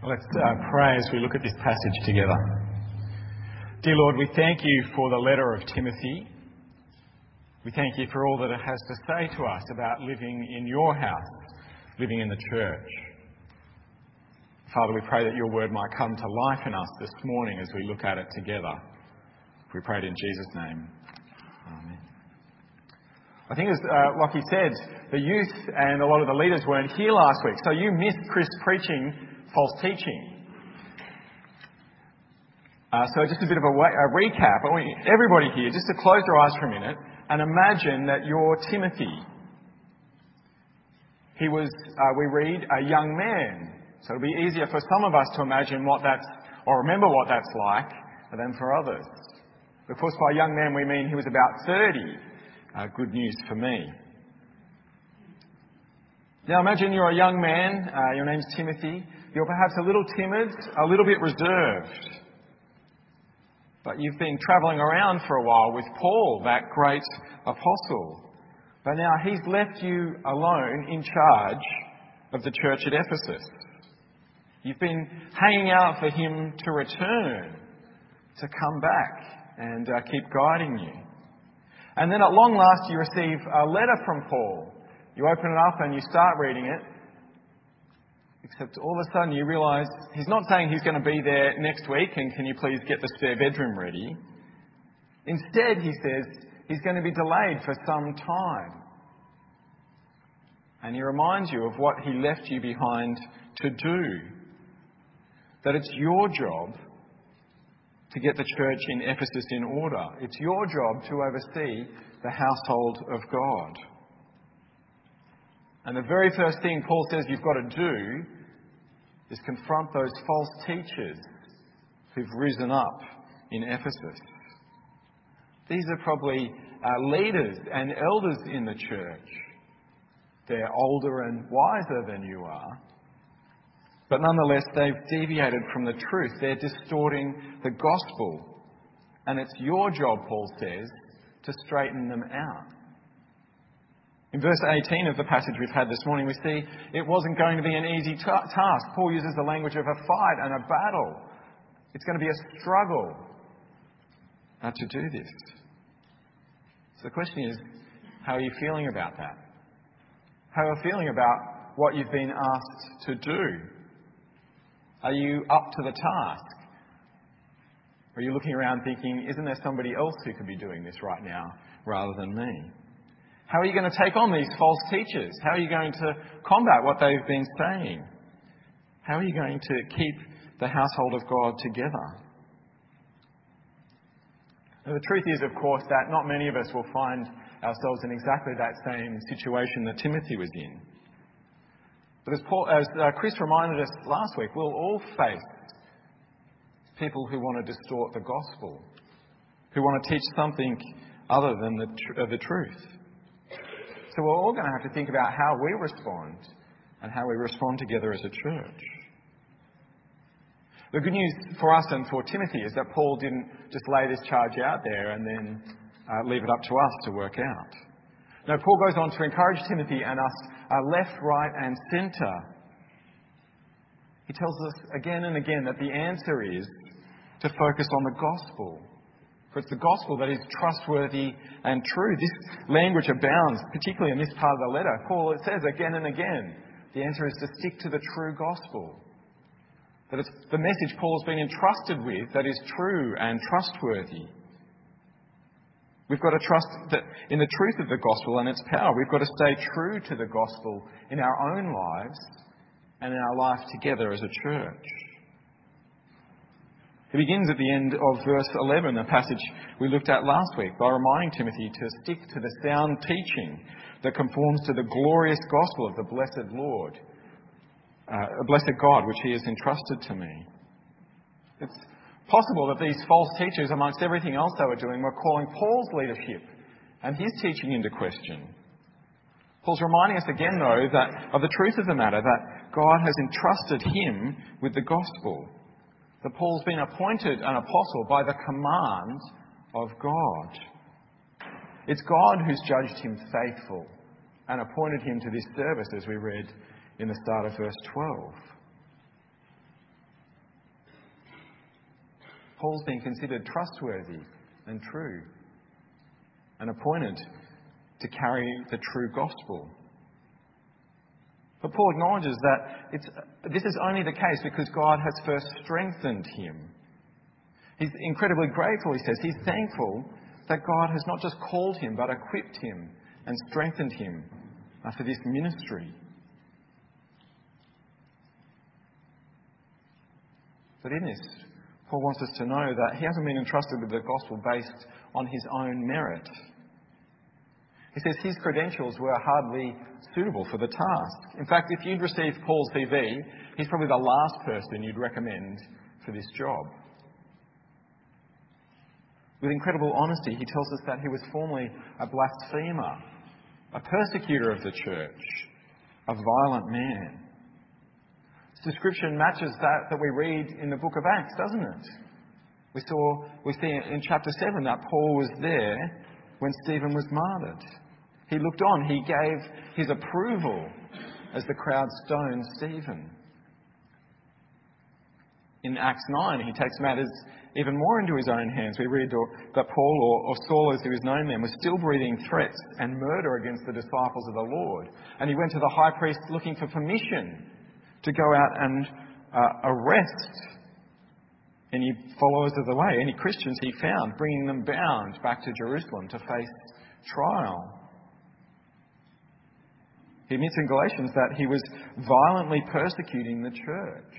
Let's pray as we look at this passage together. Dear Lord, we thank you for the letter of Timothy. We thank you for all that it has to say to us about living in your house, living in the church. Father, we pray that your word might come to life in us this morning as we look at it together. We pray it in Jesus' name. Amen. I think as Lockie said, the youth and a lot of the leaders weren't here last week, so you missed Chris preaching false teaching. So just a bit of a recap. I want everybody here just to close your eyes for a minute and imagine that you're Timothy. He was, we read, a young man. So it'll be easier for some of us to imagine what that's, or remember what that's like, than for others. Of course, by young man we mean he was about 30. Good news for me. Now imagine you're a young man, your name's Timothy. You're perhaps a little timid, a little bit reserved. But you've been travelling around for a while with Paul, that great apostle. But now he's left you alone in charge of the church at Ephesus. You've been hanging out for him to return, to come back and keep guiding you. And then at long last you receive a letter from Paul. You open it up and you start reading it. Except all of a sudden you realise he's not saying he's going to be there next week and can you please get the spare bedroom ready. Instead, he says he's going to be delayed for some time. And he reminds you of what he left you behind to do. That it's your job to get the church in Ephesus in order. It's your job to oversee the household of God. And the very first thing Paul says you've got to do is confront those false teachers who've risen up in Ephesus. These are probably leaders and elders in the church. They're older and wiser than you are. But nonetheless, they've deviated from the truth. They're distorting the gospel. And it's your job, Paul says, to straighten them out. In verse 18 of the passage we've had this morning, we see it wasn't going to be an easy task. Paul uses the language of a fight and a battle. It's going to be a struggle to do this. So the question is, how are you feeling about that? How are you feeling about what you've been asked to do? Are you up to the task? Or are you looking around thinking, isn't there somebody else who could be doing this right now rather than me? How are you going to take on these false teachers? How are you going to combat what they've been saying? How are you going to keep the household of God together? Now, the truth is, of course, that not many of us will find ourselves in exactly that same situation that Timothy was in. But as Chris reminded us last week, we'll all face people who want to distort the gospel, who want to teach something other than the truth. So we're all going to have to think about how we respond and how we respond together as a church. The good news for us and for Timothy is that Paul didn't just lay this charge out there and then leave it up to us to work out. No, Paul goes on to encourage Timothy and us left, right and centre. He tells us again and again that the answer is to focus on the gospel. For it's the gospel that is trustworthy and true. This language abounds, particularly in this part of the letter. Paul, it says again and again, the answer is to stick to the true gospel. That it's the message Paul's been entrusted with that is true and trustworthy. We've got to trust that in the truth of the gospel and its power. We've got to stay true to the gospel in our own lives and in our life together as a church. It begins at the end of verse 11, a passage we looked at last week, by reminding Timothy to stick to the sound teaching that conforms to the glorious gospel of the blessed Lord, a blessed God, which he has entrusted to me. It's possible that these false teachers, amongst everything else they were doing, were calling Paul's leadership and his teaching into question. Paul's reminding us again, though, that of the truth of the matter, that God has entrusted him with the gospel. That Paul's been appointed an apostle by the command of God. It's God who's judged him faithful and appointed him to this service, as we read in the start of verse 12. Paul's been considered trustworthy and true and appointed to carry the true gospel. But Paul acknowledges that this is only the case because God has first strengthened him. He's incredibly grateful, he says. He's thankful that God has not just called him, but equipped him and strengthened him for this ministry. But in this, Paul wants us to know that he hasn't been entrusted with the gospel based on his own merit. He says his credentials were hardly suitable for the task. In fact, if you'd received Paul's CV, he's probably the last person you'd recommend for this job. With incredible honesty, he tells us that he was formerly a blasphemer, a persecutor of the church, a violent man. This description matches that we read in the book of Acts, doesn't it? We see in chapter 7 that Paul was there when Stephen was martyred. He looked on, he gave his approval as the crowd stoned Stephen. In Acts 9, he takes matters even more into his own hands. We read that Paul, or Saul as he was known then, was still breathing threats and murder against the disciples of the Lord. And he went to the high priest looking for permission to go out and arrest any followers of the way, any Christians he found, bringing them bound back to Jerusalem to face trial. He admits in Galatians that he was violently persecuting the church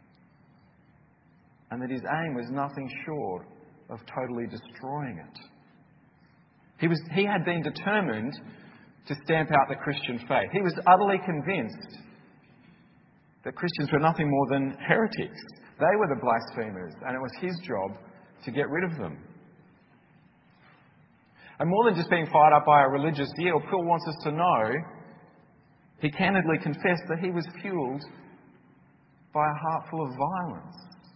and that his aim was nothing short of totally destroying it. He had been determined to stamp out the Christian faith. He was utterly convinced that Christians were nothing more than heretics. They were the blasphemers, and it was his job to get rid of them. And more than just being fired up by a religious zeal, Paul wants us to know, he candidly confessed that he was fueled by a heart full of violence.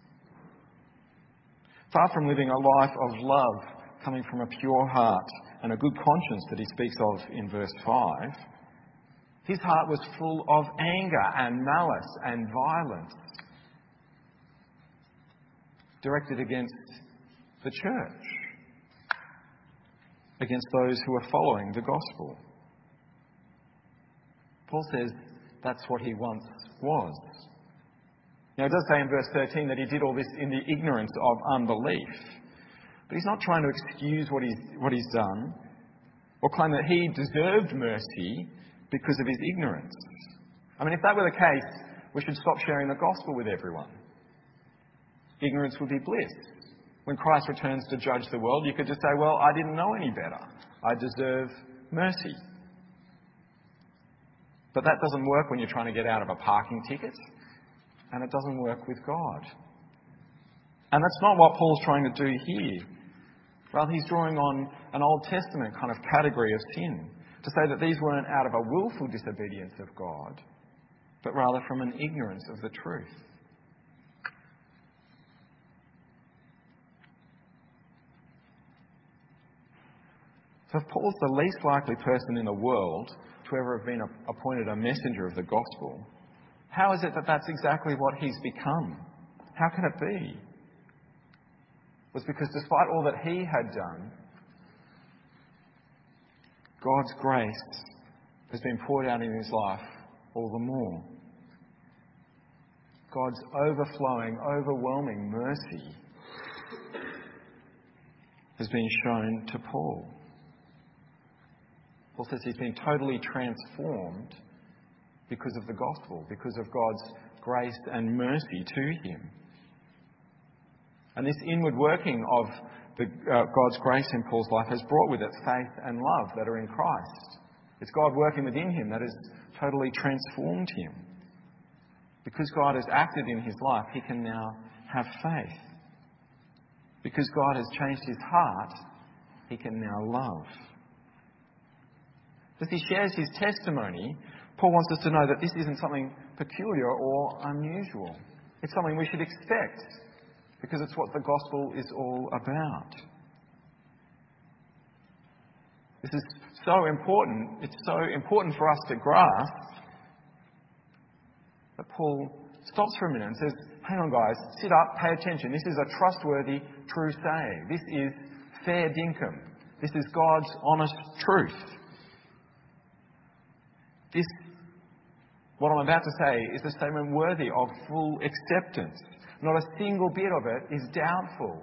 Far from living a life of love coming from a pure heart and a good conscience that he speaks of in verse 5, his heart was full of anger and malice and violence directed against the church, against those who are following the gospel. Paul says that's what he once was. Now, it does say in verse 13 that he did all this in the ignorance of unbelief. But he's not trying to excuse what he's done or claim that he deserved mercy because of his ignorance. I mean, if that were the case, we should stop sharing the gospel with everyone. Ignorance would be bliss. When Christ returns to judge the world, you could just say, well, I didn't know any better. I deserve mercy. But that doesn't work when you're trying to get out of a parking ticket. And it doesn't work with God. And that's not what Paul's trying to do here. Rather, he's drawing on an Old Testament kind of category of sin to say that these weren't out of a willful disobedience of God, but rather from an ignorance of the truth. So if Paul's the least likely person in the world to ever have been appointed a messenger of the gospel, how is it that that's exactly what he's become? How can it be? It was because despite all that he had done, God's grace has been poured out in his life all the more. God's overflowing, overwhelming mercy has been shown to Paul. Paul says he's been totally transformed because of the gospel, because of God's grace and mercy to him. And this inward working of God's grace in Paul's life has brought with it faith and love that are in Christ. It's God working within him that has totally transformed him. Because God has acted in his life, he can now have faith. Because God has changed his heart, he can now love. As he shares his testimony, Paul wants us to know that this isn't something peculiar or unusual. It's something we should expect because it's what the gospel is all about. This is so important. It's so important for us to grasp that Paul stops for a minute and says, hang on guys, sit up, pay attention. This is a trustworthy, true saying. This is fair dinkum. This is God's honest truth. What I'm about to say is a statement worthy of full acceptance. Not a single bit of it is doubtful.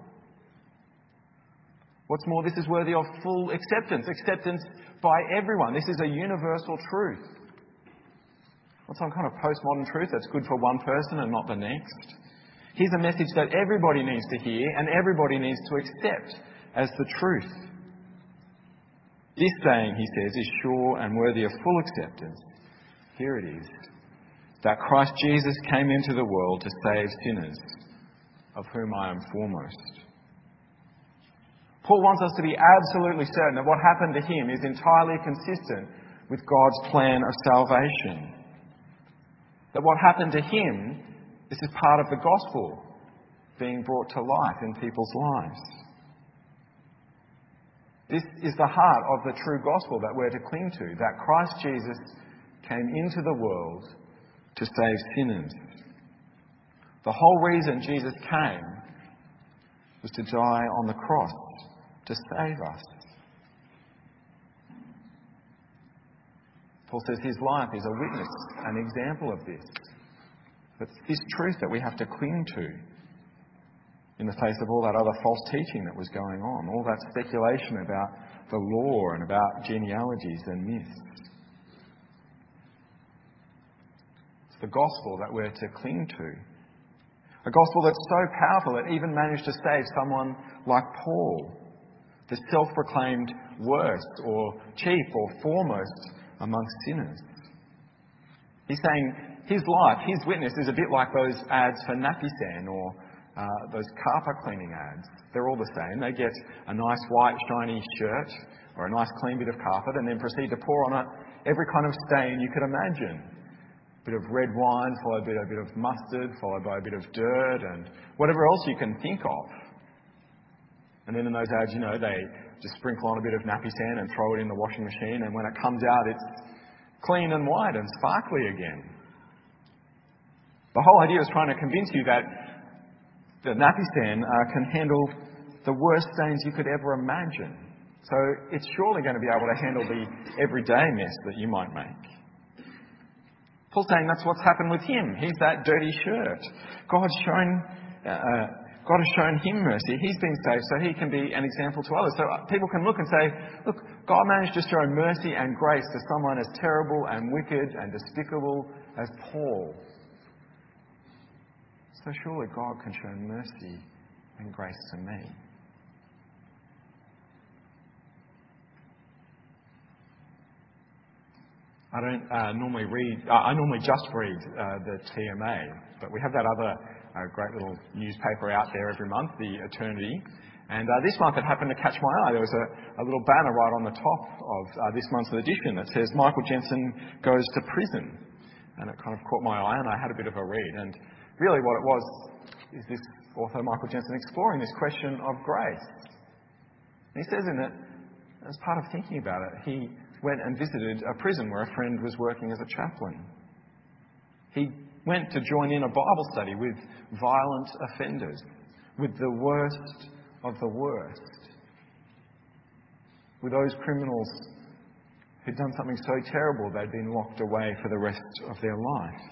What's more, this is worthy of full acceptance. Acceptance by everyone. This is a universal truth. Not some kind of postmodern truth that's good for one person and not the next. Here's a message that everybody needs to hear and everybody needs to accept as the truth. This saying, he says, is sure and worthy of full acceptance. Here it is. That Christ Jesus came into the world to save sinners, of whom I am foremost. Paul wants us to be absolutely certain that what happened to him is entirely consistent with God's plan of salvation. That what happened to him, this is part of the gospel being brought to life in people's lives. This is the heart of the true gospel that we're to cling to, that Christ Jesus came into the world to save sinners. The whole reason Jesus came was to die on the cross to save us. Paul says his life is a witness, an example of this. But it's this truth that we have to cling to in the face of all that other false teaching that was going on, all that speculation about the law and about genealogies and myths. It's the gospel that we're to cling to. A gospel that's so powerful it even managed to save someone like Paul, the self-proclaimed worst or chief or foremost amongst sinners. He's saying his life, his witness is a bit like those ads for Napisan or those carpet cleaning ads. They're all the same. They get a nice white shiny shirt or a nice clean bit of carpet and then proceed to pour on it every kind of stain you could imagine. A bit of red wine, followed by a bit of mustard, followed by a bit of dirt and whatever else you can think of. And then in those ads, they just sprinkle on a bit of Napisan and throw it in the washing machine, and when it comes out, it's clean and white and sparkly again. The whole idea is trying to convince you that Napisan can handle the worst stains you could ever imagine. So it's surely going to be able to handle the everyday mess that you might make. Paul's saying that's what's happened with him. He's that dirty shirt. God has shown him mercy. He's been saved so he can be an example to others. So people can look and say, look, God managed to show mercy and grace to someone as terrible and wicked and despicable as Paul. So surely God can show mercy and grace to me. I don't normally read, I normally just read the TMA, but we have that other great little newspaper out there every month, the Eternity. And this month it happened to catch my eye. There was a little banner right on the top of this month's edition that says Michael Jensen goes to prison. And it kind of caught my eye and I had a bit of a read. And really what it was is this author, Michael Jensen, exploring this question of grace. And he says in it, as part of thinking about it, he went and visited a prison where a friend was working as a chaplain. He went to join in a Bible study with violent offenders, with the worst of the worst, with those criminals who'd done something so terrible they'd been locked away for the rest of their life.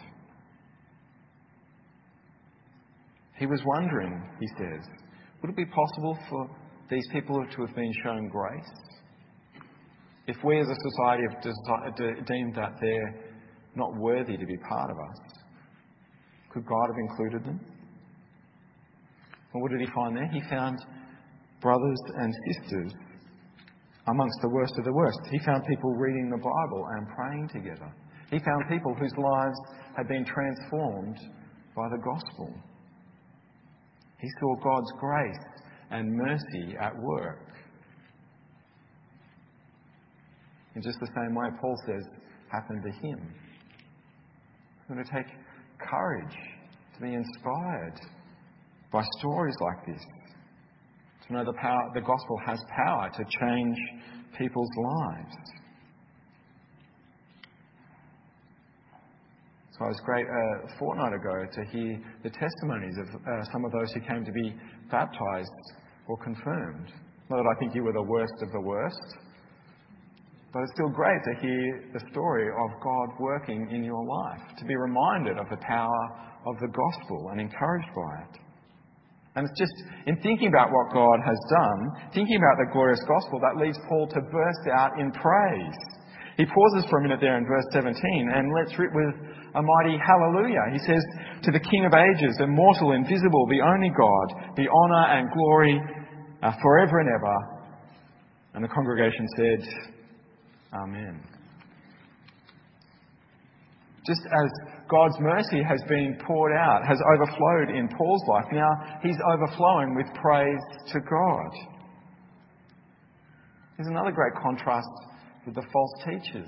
He was wondering, he says, would it be possible for these people to have been shown grace? If we as a society have deemed that they're not worthy to be part of us, could God have included them? And what did he find there? He found brothers and sisters amongst the worst of the worst. He found people reading the Bible and praying together. He found people whose lives had been transformed by the gospel. He saw God's grace and mercy at work. In just the same way Paul says happened to him. It's going to take courage to be inspired by stories like this. To know the gospel has power to change people's lives. So It was great a fortnight ago to hear the testimonies of some of those who came to be baptised or confirmed. Not that I think you were the worst of the worst, but it's still great to hear the story of God working in your life, to be reminded of the power of the gospel and encouraged by it. And it's just in thinking about what God has done, thinking about the glorious gospel, that leads Paul to burst out in praise. He pauses for a minute there in verse 17 and lets rip with a mighty hallelujah. He says, "To the King of ages, immortal, invisible, the only God, be honour and glory forever and ever." And the congregation said, Amen. Just as God's mercy has been poured out, has overflowed in Paul's life, now he's overflowing with praise to God. There's another great contrast with the false teachers.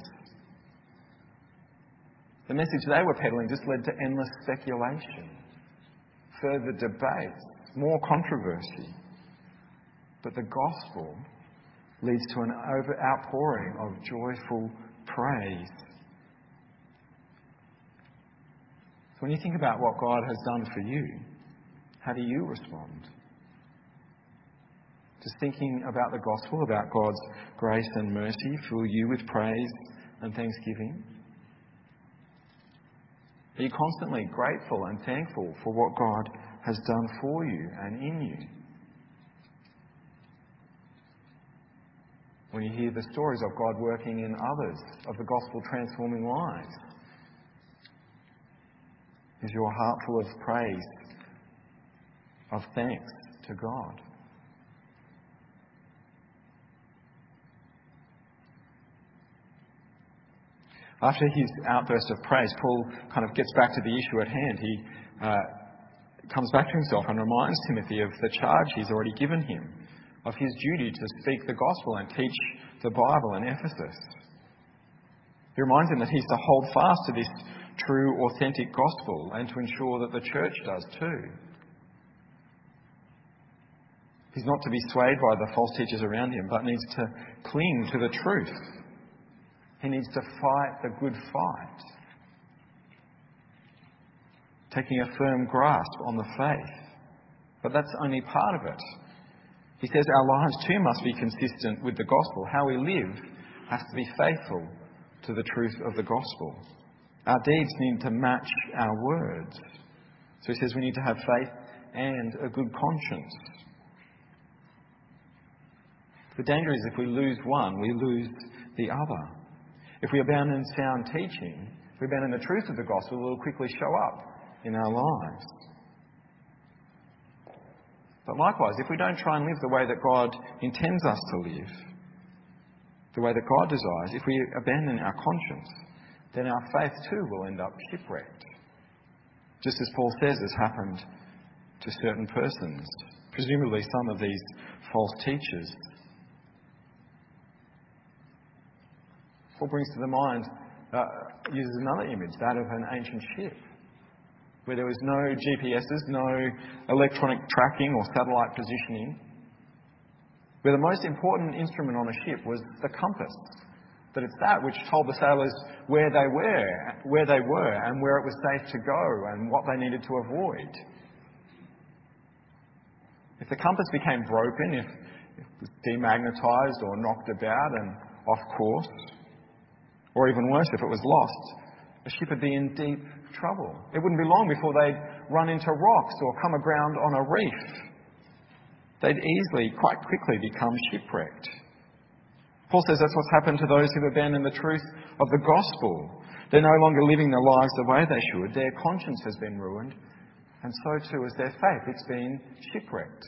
The message they were peddling just led to endless speculation, further debate, more controversy. But the gospel leads to an outpouring of joyful praise. So when you think about what God has done for you, how do you respond? Does thinking about the gospel, about God's grace and mercy, fill you with praise and thanksgiving? Are you constantly grateful and thankful for what God has done for you and in you? When you hear the stories of God working in others, of the gospel transforming lives, is your heart full of praise, of thanks to God? After his outburst of praise, Paul kind of gets back to the issue at hand. He comes back to himself and reminds Timothy of the charge he's already given him, of his duty to speak the gospel and teach the Bible in Ephesus. He reminds him that he's to hold fast to this true, authentic gospel and to ensure that the church does too. He's not to be swayed by the false teachers around him, but needs to cling to the truth. He needs to fight the good fight, taking a firm grasp on the faith. But that's only part of it. He says our lives too must be consistent with the gospel. How we live has to be faithful to the truth of the gospel. Our deeds need to match our words. So he says we need to have faith and a good conscience. The danger is if we lose one, we lose the other. If we abandon sound teaching, if we abandon the truth of the gospel, it will quickly show up in our lives. But likewise, if we don't try and live the way that God intends us to live, the way that God desires, if we abandon our conscience, then our faith too will end up shipwrecked. Just as Paul says has happened to certain persons, presumably some of these false teachers. Paul brings to the mind, uses another image, that of an ancient ship, where there was no GPSs, no electronic tracking or satellite positioning, where the most important instrument on a ship was the compass. That it's that which told the sailors where they were and where it was safe to go and what they needed to avoid. If the compass became broken, if it was demagnetized or knocked about and off course, or even worse, if it was lost, the ship would be in deep trouble. It wouldn't be long before they'd run into rocks or come aground on a reef. They'd easily, quite quickly, become shipwrecked. Paul says that's what's happened to those who've abandoned the truth of the gospel. They're no longer living their lives the way they should. Their conscience has been ruined, and so too is their faith. It's been shipwrecked.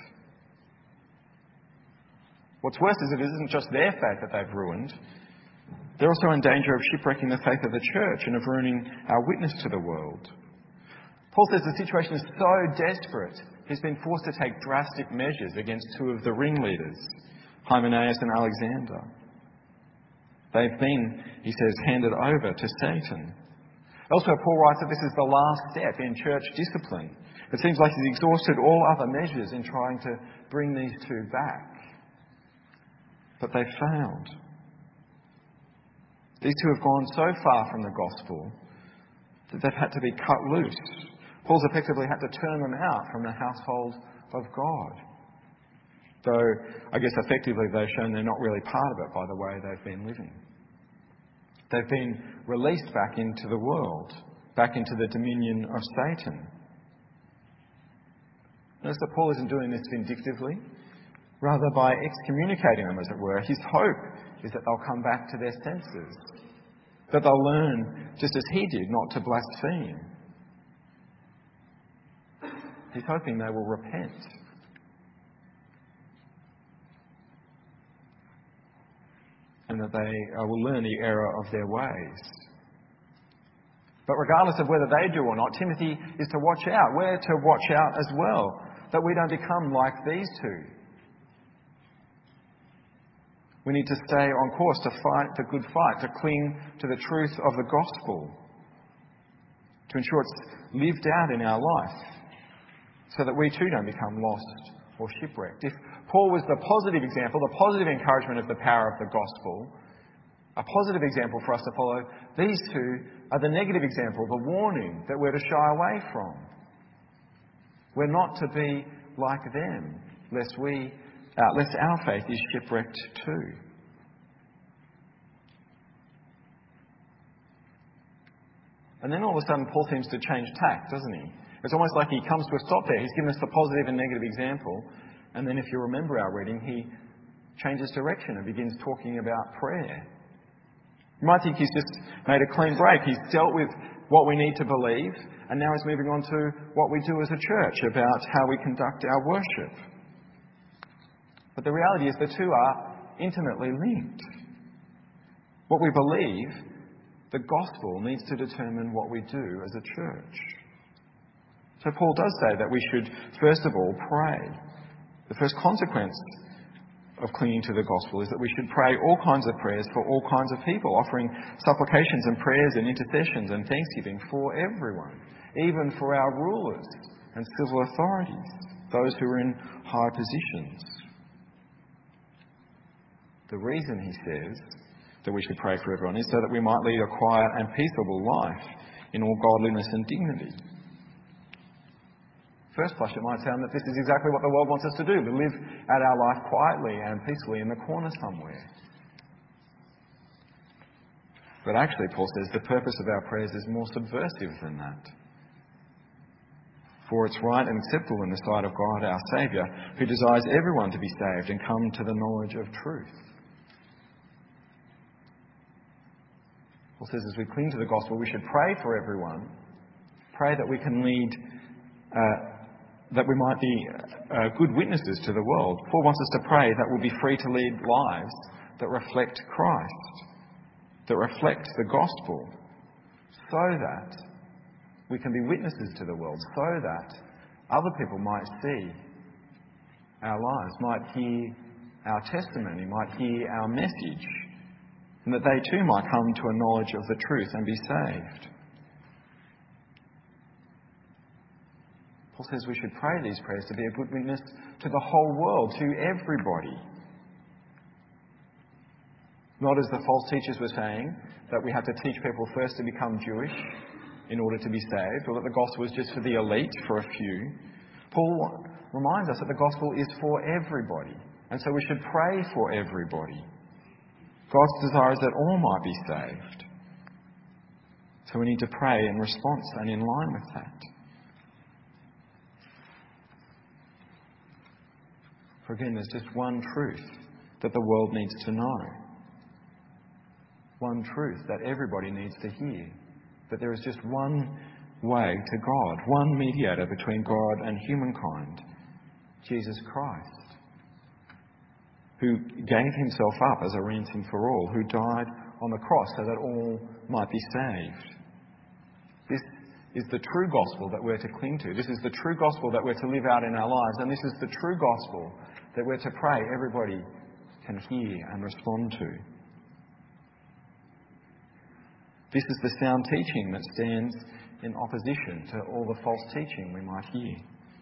What's worse is it isn't just their faith that they've ruined. They're also in danger of shipwrecking the faith of the church and of ruining our witness to the world. Paul says the situation is so desperate, he's been forced to take drastic measures against two of the ringleaders, Hymenaeus and Alexander. They've been, he says, handed over to Satan. Elsewhere, Paul writes that this is the last step in church discipline. It seems like he's exhausted all other measures in trying to bring these two back. But they've failed. These two have gone so far from the gospel that they've had to be cut loose. Paul's effectively had to turn them out from the household of God. Though, I guess effectively they've shown they're not really part of it by the way they've been living. They've been released back into the world, back into the dominion of Satan. Notice that Paul isn't doing this vindictively. Rather, by excommunicating them, as it were, his hope is that they'll come back to their senses, that they'll learn, just as he did, not to blaspheme. He's hoping they will repent. And that they will learn the error of their ways. But regardless of whether they do or not, Timothy is to watch out. We're to watch out as well, that we don't become like these two. We need to stay on course to fight the good fight, to cling to the truth of the gospel, to ensure it's lived out in our life, so that we too don't become lost or shipwrecked. If Paul was the positive example, the positive encouragement of the power of the gospel, a positive example for us to follow, these two are the negative example, the warning that we're to shy away from. We're not to be like them, lest our faith is shipwrecked too. And then all of a sudden Paul seems to change tack, doesn't he? It's almost like he comes to a stop there. He's given us the positive and negative example. And then if you remember our reading, he changes direction and begins talking about prayer. You might think he's just made a clean break. He's dealt with what we need to believe, and now he's moving on to what we do as a church about how we conduct our worship. But the reality is the two are intimately linked. What we believe, the gospel, needs to determine what we do as a church. So Paul does say that we should, first of all, pray. The first consequence of clinging to the gospel is that we should pray all kinds of prayers for all kinds of people, offering supplications and prayers and intercessions and thanksgiving for everyone, even for our rulers and civil authorities, those who are in high positions. The reason, he says, that we should pray for everyone is so that we might lead a quiet and peaceable life in all godliness and dignity. First blush, it might sound that this is exactly what the world wants us to do, to live out our life quietly and peacefully in the corner somewhere. But actually, Paul says, the purpose of our prayers is more subversive than that. For it's right and acceptable in the sight of God, our Saviour, who desires everyone to be saved and come to the knowledge of truth. Paul says, as we cling to the gospel, we should pray for everyone. Pray that we can lead that we might be good witnesses to the world. Paul wants us to pray that we'll be free to lead lives that reflect Christ, that reflect the gospel, so that we can be witnesses to the world, so that other people might see our lives, might hear our testimony, might hear our message, and that they too might come to a knowledge of the truth and be saved. Paul says we should pray these prayers to be a good witness to the whole world, to everybody. Not as the false teachers were saying, that we have to teach people first to become Jewish in order to be saved, or that the gospel is just for the elite, for a few. Paul reminds us that the gospel is for everybody, and so we should pray for everybody. God's desire is that all might be saved. So we need to pray in response and in line with that. For again, there's just one truth that the world needs to know. One truth that everybody needs to hear. That there is just one way to God, one mediator between God and humankind, Jesus Christ, who gave himself up as a ransom for all, who died on the cross so that all might be saved. This is the true gospel that we're to cling to. This is the true gospel that we're to live out in our lives. And this is the true gospel that we're to pray everybody can hear and respond to. This is the sound teaching that stands in opposition to all the false teaching we might hear.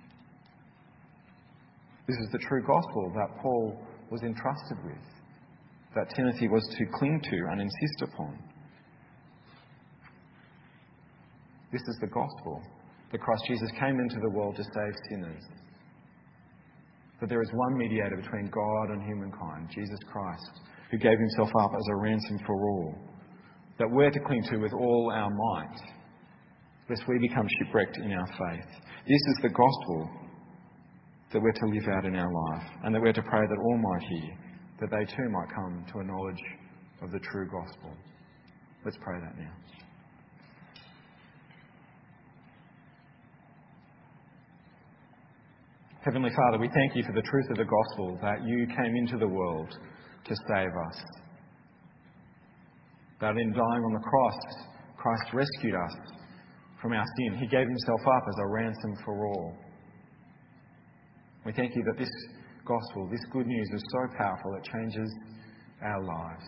This is the true gospel that Paul was entrusted with, that Timothy was to cling to and insist upon. This is the gospel, that Christ Jesus came into the world to save sinners. That there is one mediator between God and humankind, Jesus Christ, who gave himself up as a ransom for all, that we're to cling to with all our might, lest we become shipwrecked in our faith. This is the gospel that we're to live out in our life, and that we're to pray that all might hear, that they too might come to a knowledge of the true gospel. Let's pray that now. Heavenly Father, we thank you for the truth of the gospel, that you came into the world to save us. That in dying on the cross, Christ rescued us from our sin. He gave himself up as a ransom for all. We thank you that this gospel, this good news, is so powerful it changes our lives.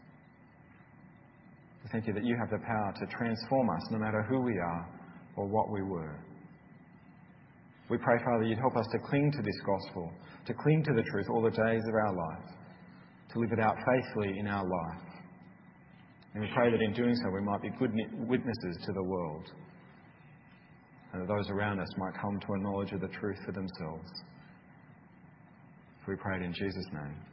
We thank you that you have the power to transform us no matter who we are or what we were. We pray, Father, you'd help us to cling to this gospel, to cling to the truth all the days of our life, to live it out faithfully in our life. And we pray that in doing so we might be good witnesses to the world, and that those around us might come to a knowledge of the truth for themselves. We pray it in Jesus' name.